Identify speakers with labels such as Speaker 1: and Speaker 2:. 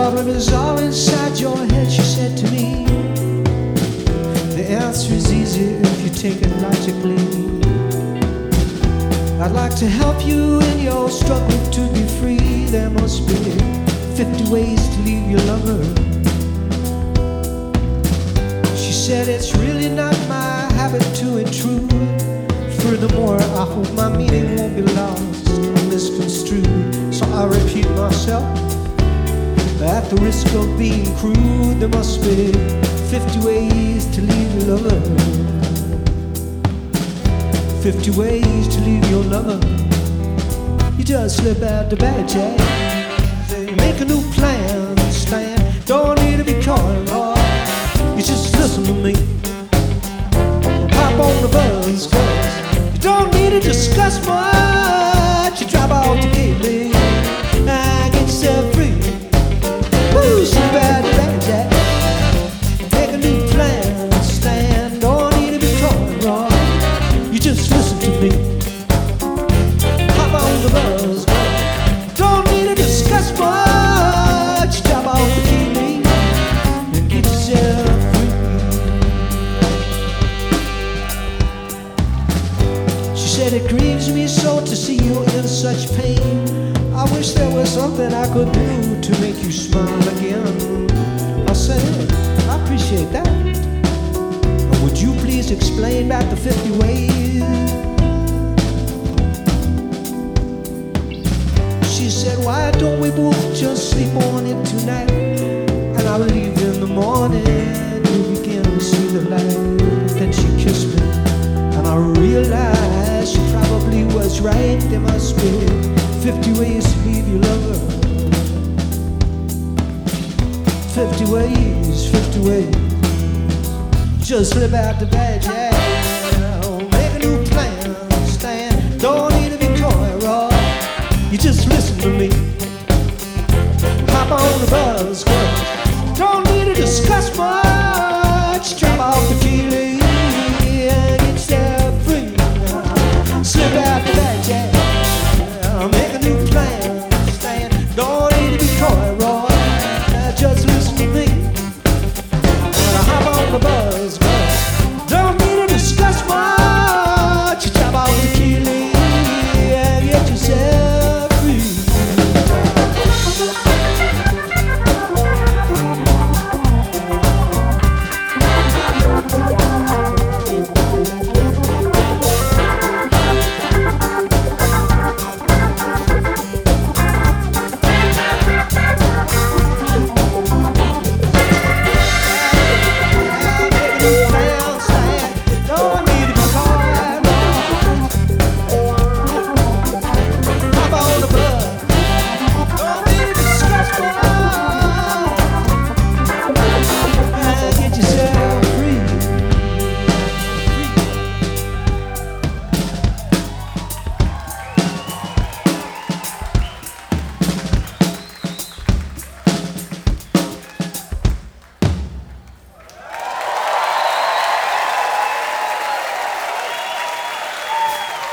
Speaker 1: problem is all inside your head, she said to me. The answer is easy if you take it logically. I'd like to help you in your struggle to be free. There must be 50 ways to leave your lover. She said it's really not my habit to intrude. Furthermore, I hope my meaning won't be lost or misconstrued. So I repeat myself, at the risk of being crude, there must be 50 ways to leave your lover. 50 ways to leave your lover. You just slip out the bad jack. Make a new plan, stand. Don't need to be coy, boy. You just listen to me. Hop on the bus, cause you don't need to discuss much. You drop out to get me and get yourself free. Woo, slip out the bad jack. Make a new plan, stand. Don't need to be coy, boy. You just listen to me. Hop on the bus, don't need to discuss much. Drop off the key and get yourself free. She said it grieves me so to see you in such pain. I wish there was something I could do to make you smile again. I said, I appreciate that. Would you please explain about the 50 ways? She said, why don't we both just sleep on it tonight? And I'll leave in the morning, you begin to see the light. Then she kissed me, and I realized she probably was right. There must be 50 ways to leave your lover. 50 ways, 50 ways. Just slip out the bad jack. Make a new plan, stand. Don't need to be coy, Roy. You just listen to me. Hop on the bus, girl. Don't need to discuss much.